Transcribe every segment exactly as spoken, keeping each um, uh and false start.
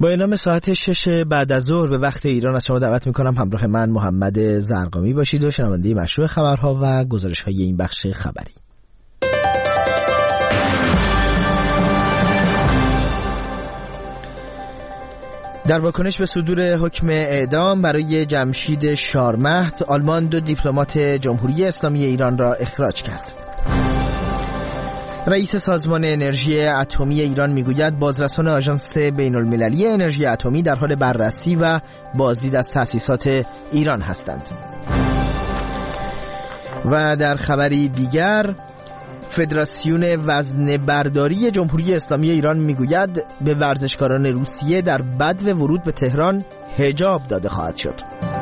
با اعلام ساعت شش بعد از ظهر به وقت ایران از شما دعوت میکنم همراه من محمد زرقامی باشید و شنونده مشروع خبرها و گزارش‌های این بخش خبری. در واکنش به صدور حکم اعدام برای جمشید شارمهد، آلمان دو دیپلمات جمهوری اسلامی ایران را اخراج کرد. رئیس سازمان انرژی اتمی ایران میگوید بازرسان آژانس بین‌المللی انرژی اتمی در حال بررسی و بازدید از تأسیسات ایران هستند. و در خبری دیگر، فدراسیون وزنه برداری جمهوری اسلامی ایران میگوید به ورزشکاران روسیه در بدو ورود به تهران حجاب داده خواهد شد.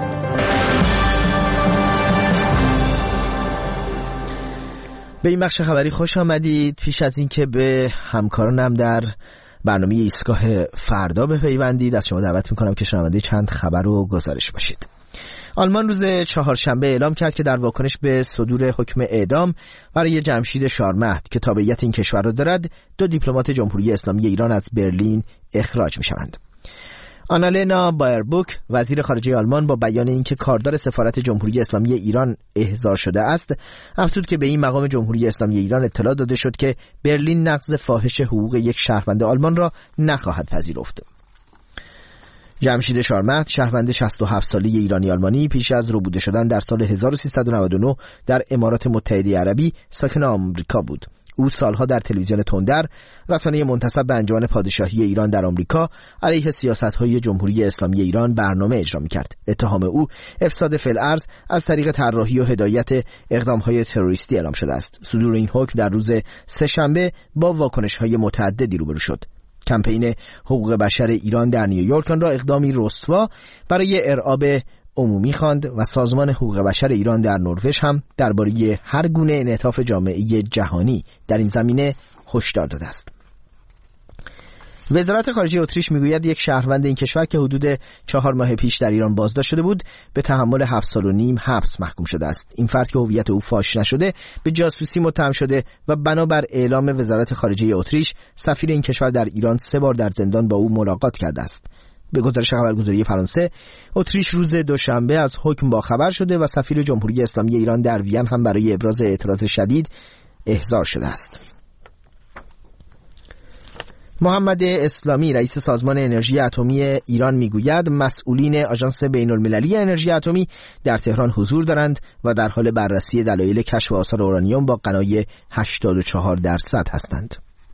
به این بخش خبری خوش آمدید. پیش از این که به همکارانم در برنامه ایستگاه فردا بپیوندید، از شما دعوت میکنم که شنونده چند خبر و گزارش باشید. آلمان روز چهارشنبه اعلام کرد که در واکنش به صدور حکم اعدام برای جمشید شارمهد که تابعیت این کشور را دارد، دو دیپلمات جمهوری اسلامی ایران از برلین اخراج میشوند. آنالنا بایربوک، وزیر خارجه آلمان، با بیان اینکه کاردار سفارت جمهوری اسلامی ایران احضار شده است، افزود که به این مقام جمهوری اسلامی ایران اطلاع داده شد که برلین نقض فاحش حقوق یک شهروند آلمان را نخواهد پذیرفت. جمشید شارمهد، شهروند شصت و هفت ساله ایرانی آلمانی، پیش از ربوده شدن در سال هزار و سیصد و نود و نه در امارات متحده عربی ساکن آمریکا بود. او سالها در تلویزیون تندر، رسانه منتسب به انجمن پادشاهی ایران در آمریکا، علیه سیاست‌های جمهوری اسلامی ایران برنامه اجرا می‌کرد. اتهام او افساد فی‌الارض از طریق طراحی و هدایت اقدام‌های تروریستی اعلام شده است. صدور این حکم در روز سه‌شنبه با واکنش‌های متعددی روبرو شد. کمپین حقوق بشر ایران در نیویورک آن را اقدامی رسوا برای ارعاب عمومی خواند و سازمان حقوق بشر ایران در نروژ هم درباره هر گونه انعطاف جامعه جهانی در این زمینه هشدار داده است. وزارت خارجه اتریش میگوید یک شهروند این کشور که حدود چهار ماه پیش در ایران بازداشت شده بود به تحمل هفت سال و نیم حبس محکوم شده است. این فرد که هویت او فاش نشده به جاسوسی متهم شده و بنابر اعلام وزارت خارجه اتریش سفیر این کشور در ایران سه بار در زندان با او ملاقات کرده است. به گزارش خبرگزاری فرانسه، اتریش روز دوشنبه از حکم باخبر شده و سفیر جمهوری اسلامی ایران در وین هم برای ابراز اعتراض شدید احضار شده است. محمد اسلامی، رئیس سازمان انرژی اتمی ایران میگوید مسئولین آژانس بین‌المللی انرژی اتمی در تهران حضور دارند و در حال بررسی دلایل کشف آثار اورانیوم با غنای هشتاد و چهار درصد هستند.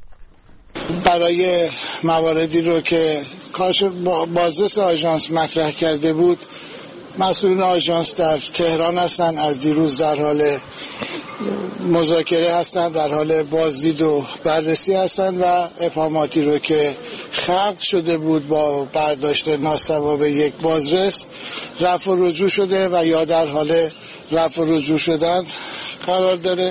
برای مواردی رو که کارش بازرس آژانس مطرح کرده بود، مسئولین آژانس در تهران هستند، از دیروز در حال مذاکره هستند، در حال بازدید و بررسی هستند و ابهاماتی رو که خلق شده بود با برداشت ناصواب یک بازرس رفع و رجوع شده و یا در حال رفع و رجوع شدن قرار داره.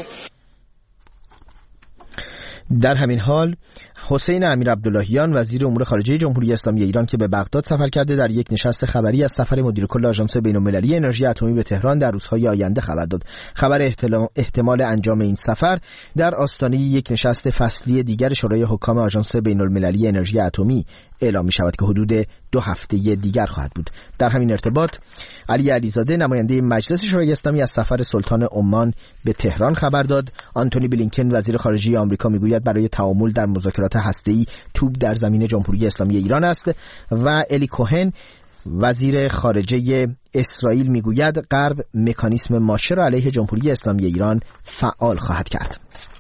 در همین حال حسین امیرعبداللهیان، وزیر امور خارجه جمهوری اسلامی ایران که به بغداد سفر کرده، در یک نشست خبری از سفر مدیر کل آژانس بین‌المللی انرژی اتمی به تهران در روزهای آینده خبر داد. خبر احتمال انجام این سفر در آستانه یک نشست فصلی دیگر شورای حکام آژانس بین‌المللی انرژی اتمی اعلام می شود که حدود دو هفته دیگر خواهد بود. در همین ارتباط علی علیزاده، نماینده مجلس شورای اسلامی، از سفر سلطان عمان به تهران خبر داد. آنتونی بلینکن، وزیر خارجه آمریکا، میگوید برای تعامل در مذاکرات هسته‌ای توپ در زمین جمهوری اسلامی ایران است و الی کوهن، وزیر خارجه اسرائیل، میگوید غرب مکانیسم ماشه را علیه جمهوری اسلامی ایران فعال خواهد کرد.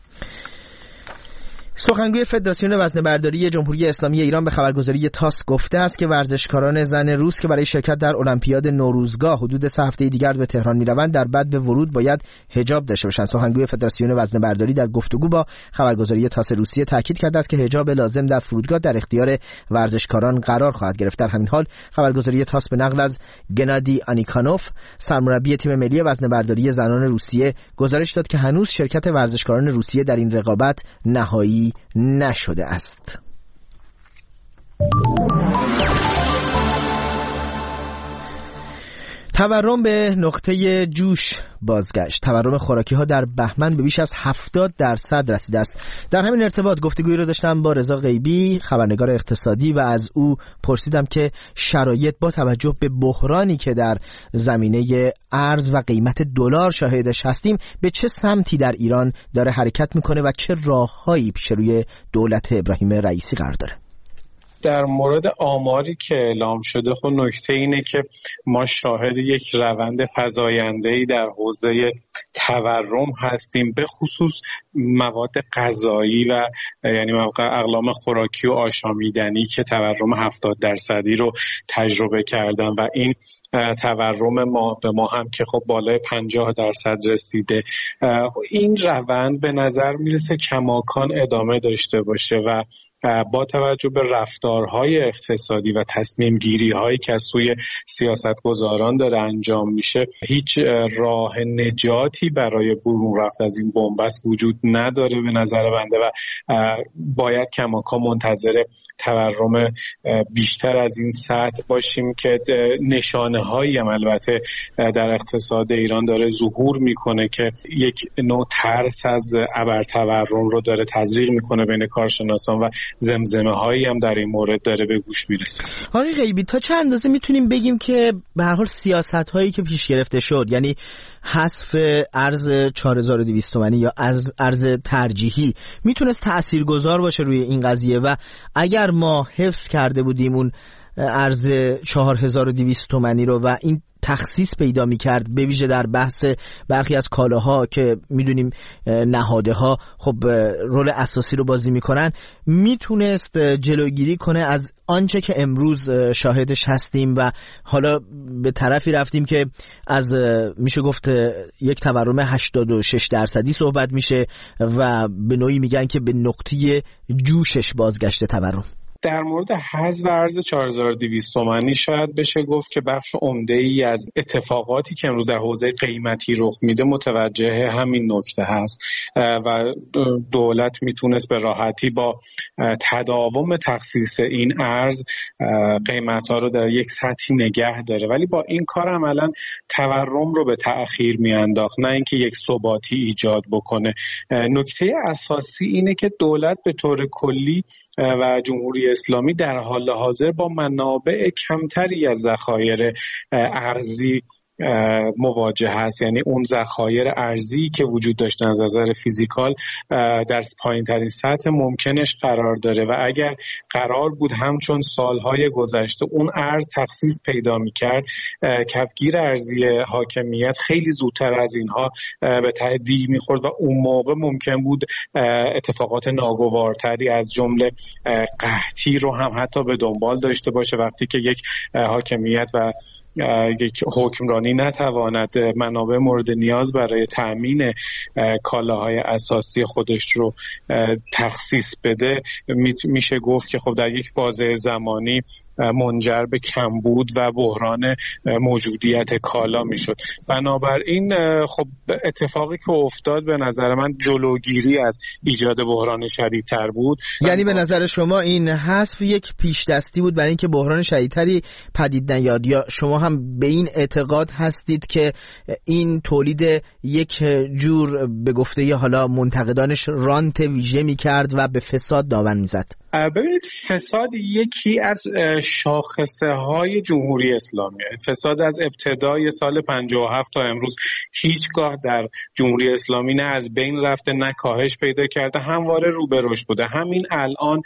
سخنگوی فدراسیون وزنه برداری جمهوری اسلامی ایران به خبرگزاری تاس گفته است که ورزشکاران زن روس که برای شرکت در المپیاد نوروزگاه حدود سه هفته دیگر به تهران میروند در بعد به ورود باید حجاب داشته باشند. سخنگوی فدراسیون وزنه برداری در گفتگو با خبرگزاری تاس روسیه تاکید کرده است که حجاب لازم در فرودگاه در اختیار ورزشکاران قرار خواهد گرفت. در همین حال خبرگزاری تاس به نقل از گنادی آنیکانوف، سرمربی تیم ملی وزنه برداری زنان روسیه، گزارش داد که هنوز شرکت ورزشکاران روسیه در این رقابت نهایی نشده است. تورم به نقطه جوش بازگشت. تورم خوراکی ها در بهمن به بیش از هفتاد درصد رسیده است. در همین ارتباط گفتگویی رو داشتم با رضا غیبی، خبرنگار اقتصادی، و از او پرسیدم که شرایط با توجه به بحرانی که در زمینه ارز و قیمت دلار شاهدش هستیم به چه سمتی در ایران داره حرکت میکنه و چه راههایی پیش روی دولت ابراهیم رئیسی قرار داره. در مورد آماری که اعلام شده، خب نکته اینه که ما شاهد یک روند فزاینده‌ای در حوزه تورم هستیم، به خصوص مواد غذایی و یعنی اقلام خوراکی و آشامیدنی که تورم هفتاد درصدی رو تجربه کردن و این تورم ما به ما هم که خب بالای پنجاه درصد رسیده. این روند به نظر میرسه کماکان ادامه داشته باشه و با توجه به رفتارهای اقتصادی و تصمیم گیری هایی که از سوی سیاستگزاران داره انجام میشه، هیچ راه نجاتی برای برون رفت از این بنبست وجود نداره به نظر بنده و باید کماکان منتظر تورم بیشتر از این سطح باشیم که نشانه هایی هم البته در اقتصاد ایران داره ظهور میکنه که یک نوع ترس از ابرتورم رو داره تزریق میکنه بین کارشناسان و زمزمه هایی هم در این مورد داره به گوش میرسه. آقای غیبی، تا چند اندازه میتونیم بگیم که به هر حال سیاست هایی که پیش گرفته شد، یعنی حذف ارز چهار هزار و دویست تومانی یا ارز ترجیحی، میتونست تاثیرگذار باشه روی این قضیه و اگر ما حفظ کرده بودیم اون ارز چهار هزار و دویست تومانی رو و این تخصیص پیدا می‌کرد به ویژه در بحث برخی از کالاها که می‌دونیم نهادها خب رول اساسی رو بازی می‌کنن، میتونست جلوگیری کنه از آنچه که امروز شاهدش هستیم و حالا به طرفی رفتیم که از میشه گفت یک تورم هشتاد و شش درصدی صحبت میشه و به نوعی میگن که به نقطه جوشش بازگشته تورم. در مورد حذف ارز چهار هزار و دویست تومانی شاید بشه گفت که بخش عمده‌ای از اتفاقاتی که امروز در حوزه قیمتی رخ میده متوجه همین نکته هست و دولت میتونست به راحتی با تداوم تخصیص این ارز قیمت‌ها رو در یک سطحی نگه داره، ولی با این کار عملاً تورم رو به تأخیر میانداخت، نه اینکه یک ثباتی ایجاد بکنه. نکته اساسی اینه که دولت به طور کلی و جمهوری اسلامی در حال حاضر با منابع کمتری از ذخایر ارزی مواجه هست، یعنی اون ذخایر ارزی که وجود داشته از نظر فیزیکال در پایین ترین سطح ممکنش قرار داره و اگر قرار بود همچون سالهای گذشته اون ارز تخصیص پیدا میکرد، کفگیر ارزی حاکمیت خیلی زودتر از اینها به ته دیگ میخورد و اون موقع ممکن بود اتفاقات ناگوارتری از جمله قحطی رو هم حتی به دنبال داشته باشه وقتی که یک حاکمیت و یک حکمرانی نتواند منابع مورد نیاز برای تأمین کالاهای اساسی خودش رو تخصیص بده. میشه گفت که خب در یک بازه زمانی منجر به کمبود و بحران موجودیت کالا میشد. بنابراین خب اتفاقی که افتاد به نظر من جلوگیری از ایجاد بحران شدیدتر بود. یعنی به نظر شما این حذف یک پیش دستی بود برای اینکه بحران شدیدتری پدید نیاد، یا شما هم به این اعتقاد هستید که این تولید یک جور به گفته ی حالا منتقدانش رانت ویژه میکرد و به فساد دامن میزد؟ ببینید، فساد یکی از شاخصه های جمهوری اسلامی، فساد از ابتدای سال پنجاه و هفت تا امروز هیچگاه در جمهوری اسلامی نه از بین رفته نه کاهش پیدا کرده، همواره رو به رشد بوده. همین الان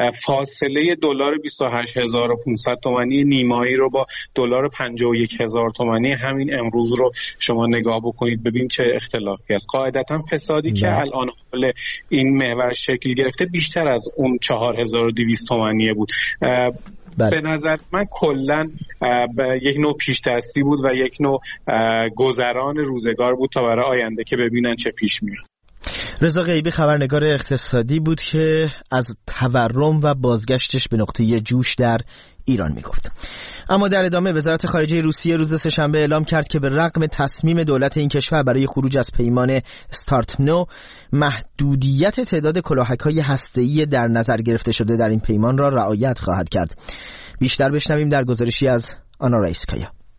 فاصله دلار بیست و هشت هزار و پانصد تومانی نیمایی رو با دلار پنجاه و یک هزار تومانی همین امروز رو شما نگاه بکنید ببین چه اختلافی است. قاعدتا فسادی نه. که الان حال این محور شکل گرفته بیشتر از اون چهار هزار و دویست تومانیه بود. بله. به نظر من کلن یک نوع پیش دستی بود و یک نوع گذران روزگار بود تا برای آینده که ببینن چه پیش میاد. رضا غیبی خبرنگار اقتصادی بود که از تورم و بازگشتش به نقطه جوش در ایران میگفت. اما در ادامه وزارت خارجه روسیه روز سه‌شنبه اعلام کرد که به رغم تصمیم دولت این کشور برای خروج از پیمان استارت نو، محدودیت تعداد کلاهک‌های هسته‌ای در نظر گرفته شده در این پیمان را رعایت خواهد کرد. بیشتر بشنویم در گزارشی از آنا رئیسکایا.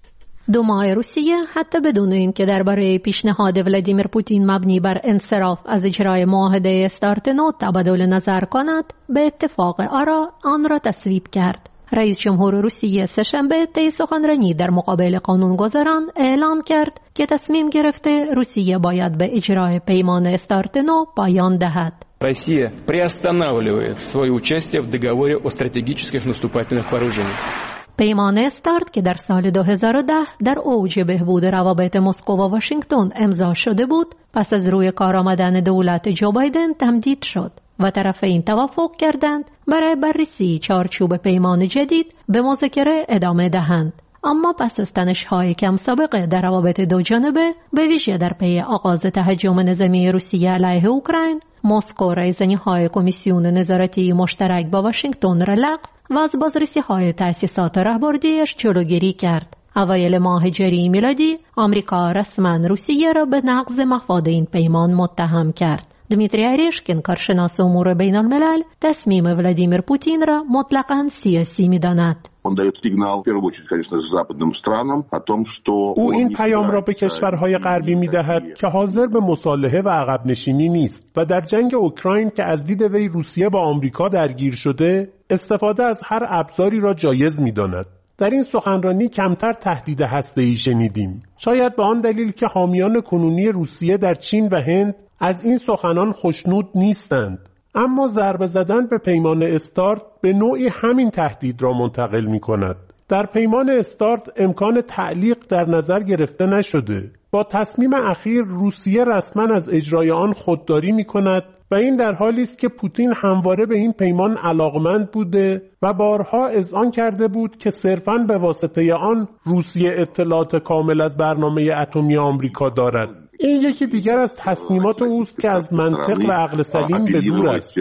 دومای روسیه حتی بدون اینکه درباره پیشنهاد ولادیمیر پوتین مبنی بر انصراف از اجرای معاهده استارت نو تبادل نظر کند، به اتفاق آرا آن را تصویب کرد. رئیس جمهور روسیه سه‌شنبه طی سخنرانی در مقابل قانونگذاران اعلام کرد که تصمیم گرفته روسیه باید به اجرای پیمان استارت نو پایان دهد. Россия приостанавливает свое участие в договоре о стратегических наступательных вооружениях. پیمان استارت که در سال دو هزار و ده در اوج بهبود روابط مسکو و واشنگتن امضا شده بود، پس از روی کار آمدن دولت جو بایدن تمدید شد و طرفین توافق کردند برای بررسی چارچوب پیمان جدید به مذاکره ادامه دهند. اما پس از تنش‌های کم سابقه در روابط دو جانبه، به ویژه در پی آغاز تهاجم نظامی روسیه علیه اوکراین، مسکو رایزنی‌های کمیسیون نظارتی مشترک با واشنگتن را لغو و از بازرسی‌های تأسیسات راهبردیش جلوگیری کرد. اوایل ماه جاری میلادی، آمریکا رسما روسیه را به نقض مفاد این پیمان متهم کرد. دمیتری اریشکین، کارشناس امور بین الملل، تصمیم ولادیمیر پوتین را مطلقاً سیاسی می‌داند. او این پیام را به کشورهای غربی می‌دهد که حاضر به مصالحه و عقب نشینی نیست و در جنگ اوکراین که از دید وی روسیه با آمریکا درگیر شده، استفاده از هر ابزاری را جایز می‌داند. در این سخنرانی کمتر تهدید هسته‌ای شنیدیم. شاید به آن دلیل که حامیان کنونی روسیه در چین و هند از این سخنان خوشنود نیستند. اما ضربه زدن به پیمان استارت به نوعی همین تهدید را منتقل می کند. در پیمان استارت امکان تعلیق در نظر گرفته نشده. با تصمیم اخیر روسیه رسما از اجرای آن خودداری می کند و این در حالی است که پوتین همواره به این پیمان علاقمند بوده و بارها اذعان کرده بود که صرفاً به واسطه آن روسیه اطلاعات کامل از برنامه اتمی آمریکا دارد. این یکی دیگر از تصمیمات اوست که از منطق و عقل سلیم به دور است.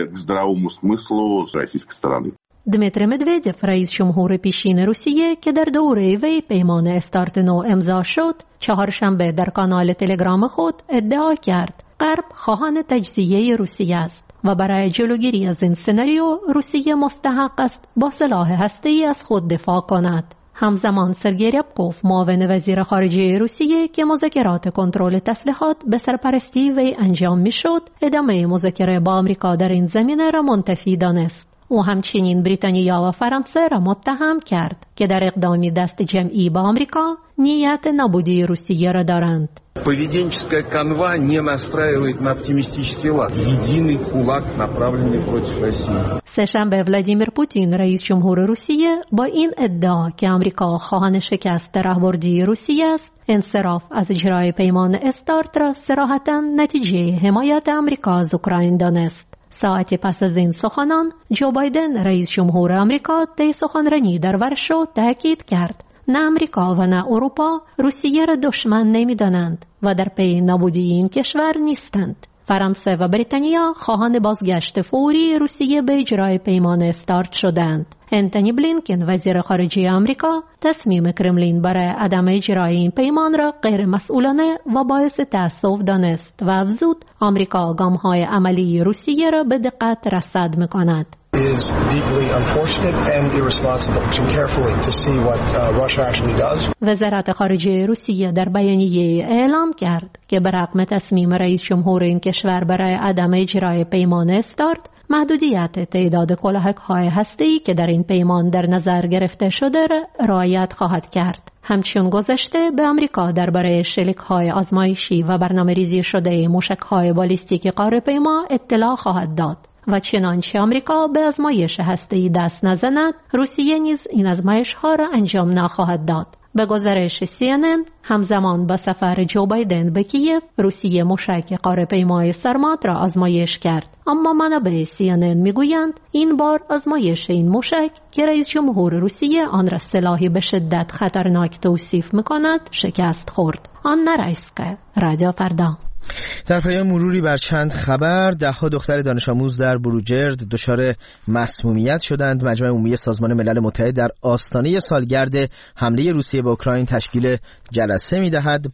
دمیتری مدودیف، رئیس جمهور پیشین روسیه که در دوره وی پیمان استارت نو امضا شد، چهارشنبه در کانال تلگرام خود ادعا کرد غرب خواهان تجزیه روسیه است و برای جلوگیری از این سناریو روسیه مستحق است با سلاح هسته‌ای از خود دفاع کند. همزمان سرگئی ریابکوف، معاون وزیر خارجه روسیه که مذاکرات کنترل تسلیحات به سرپرستی وی انجام می‌شد، ادامه مذاکره با آمریکا در این زمینه را منتفی دانست. او همچنین بریتانیا و فرانسه را متهم کرد که در اقدامی دست جمعی با آمریکا نیت نابودی روسیه را دارند. Поведенческая канва не настраивает на оптимистический лад. Единый кулак, направленный против России. سه‌شنبه ولادیمیر پوتین، رئیس جمهور روسیه، با این ادعا که آمریکا خواهان شکست راهبردی روسیه است، انصراف از اجرای پیمان استارت را صراحتاً نتیجه حمایت آمریکا از اوکراین دانست. ساعتی پس از این سخنان، جو بایدن، رئیس جمهور آمریکا، طی سخنرانی در ورشو تاکید کرد نه آمریکا و نه اروپا روسیه را دشمن نمی‌دانند و در پی نابودی این کشور نیستند. فرانسه و بریتانیا خواهان بازگشت فوری روسیه به اجرای پیمان استارت شدند. انتونی بلینکن، وزیر خارجه آمریکا، تصمیم کرملین برای عدم اجرای این پیمان را غیر مسئولانه و باعث تأسف دانست و افزود آمریکا گام‌های عملی روسیه را به دقت رصد می‌کند. is deeply unfortunate and irresponsible. Listen carefully to see what uh, Russia actually does. وزارت خارجه روسیه در بیانیه اعلام کرد که برغم تصمیم رئیس جمهور این کشور برای عدم اجرای پیمان استارت، محدودیت تعداد کلاهک‌های هسته‌ای که در این پیمان در نظر گرفته شده را رعایت خواهد کرد. همچون گذشته به آمریکا درباره شلیک‌های آزمایشی و برنامه‌ریزی شده موشک‌های بالیستیک قاره‌پیما اطلاع خواهد داد. و چنانچه آمریکا به آزمایش هسته‌ای دست نزند، روسیه نیز این آزمایش‌ها را انجام نخواهد داد. به گزارش سی ان ان، همزمان با سفر جو بایدن به کیف، روسیه موشک قاره‌پیمای سرمات را آزمایش کرد. اما منابع سی ان ان میگویند این بار آزمایش این موشک که رئیس جمهور روسیه آن را سلاحی به شدت خطرناک توصیف می‌کند، شکست خورد. آن نرایسکه، رادیو فردا. در پایان مروری بر چند خبر. ده‌ها دختر دانش آموز در بروجرد دچار مسمومیت شدند. مجمع عمومی سازمان ملل متحد در آستانه سالگرد حمله روسیه به اوکراین تشکیل جلسه می‌دهد.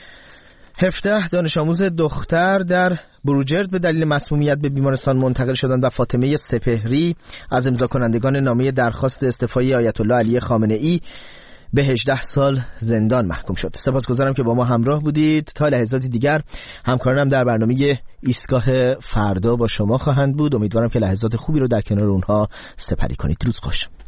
هفده دانش آموز دختر در بروجرد به دلیل مسمومیت به بیمارستان منتقل شدند و فاطمه سپهری از امضا کنندگان نامه درخواست استعفای آیت الله علی خامنه‌ای به هجده سال زندان محکوم شد. سپاسگزارم که با ما همراه بودید. تا لحظاتی دیگر همکارانم در برنامه ایستگاه فردا با شما خواهند بود. امیدوارم که لحظات خوبی رو در کنار اونها سپری کنید. روز خوش.